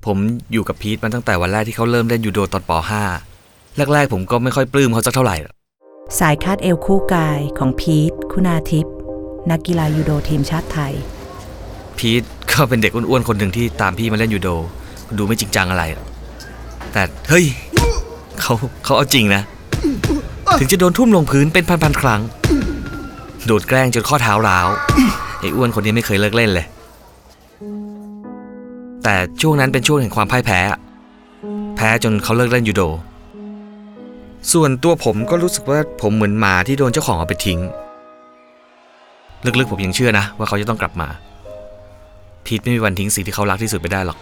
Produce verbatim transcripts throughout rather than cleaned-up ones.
ผมอยู่กับพีทมาตั้งแต่วันแรกที่เขาเริ่มเล่นยูโดตอนป .ห้า แรกๆผมก็ไม่ค่อยปลื้มเขาสักเท่าไหร่สายคาดเอวคู่กายของพีทคุณาทิพย์นักกีฬายูโดทีมชาติไทยพีทก็เป็นเด็กอ้วนๆคนหนึ่งที่ตามพี่มาเล่นยูโดดูไม่จริงจังอะไรแต่เฮ้ยเขาเขาเอาจริงนะถึงจะโดนทุ่มลงพื้นเป็นพันๆครั้งโดนแกล้งจนข้อเท้าร้าวไอ้อ้วนคนนี้ไม่เคยเลิกเล่นเลยแต่ช่วงนั้นเป็นช่วงแห่งความพ่ายแพ้แพ้จนเขาเลิกเล่นยูโดส่วนตัวผมก็รู้สึกว่าผมเหมือนหมาที่โดนเจ้าของเอาไปทิ้งลึกๆผมยังเชื่อนะว่าเขาจะต้องกลับมาพีทไม่มีวันทิ้งสิ่งที่เขารักที่สุดไปได้หรอก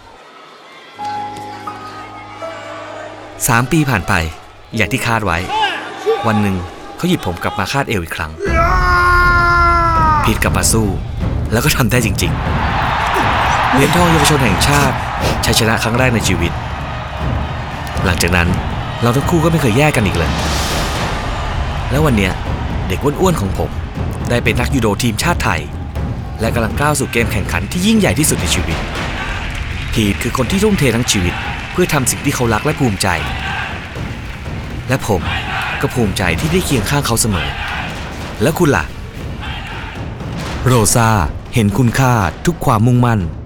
สามปีผ่านไปอย่างที่คาดไว้วันหนึ่งเขาหยิบผมกลับมาคาดเอวอีกครั้งพีทกลับมาสู้แล้วก็ทำได้จริงๆเหรียญทองเยาวชนแห่งชาติชัยชนะครั้งแรกในชีวิตหลังจากนั้นเราทั้งคู่ก็ไม่เคยแยกกันอีกเลยแล้ววันนี้เด็กอ้วนๆของผมได้เป็นนักยูโดทีมชาติไทยและกำลังก้าวสู่เกมแข่งขันที่ยิ่งใหญ่ที่สุดในชีวิตพีทคือคนที่ทุ่มเททั้งชีวิตเพื่อทำสิ่งที่เขารักและภูมิใจและผมก็ภูมิใจที่ได้เคียงข้างเขาเสมอแล้วคุณล่ะโรซาเห็นคุณค่าทุกความมุ่งมั่น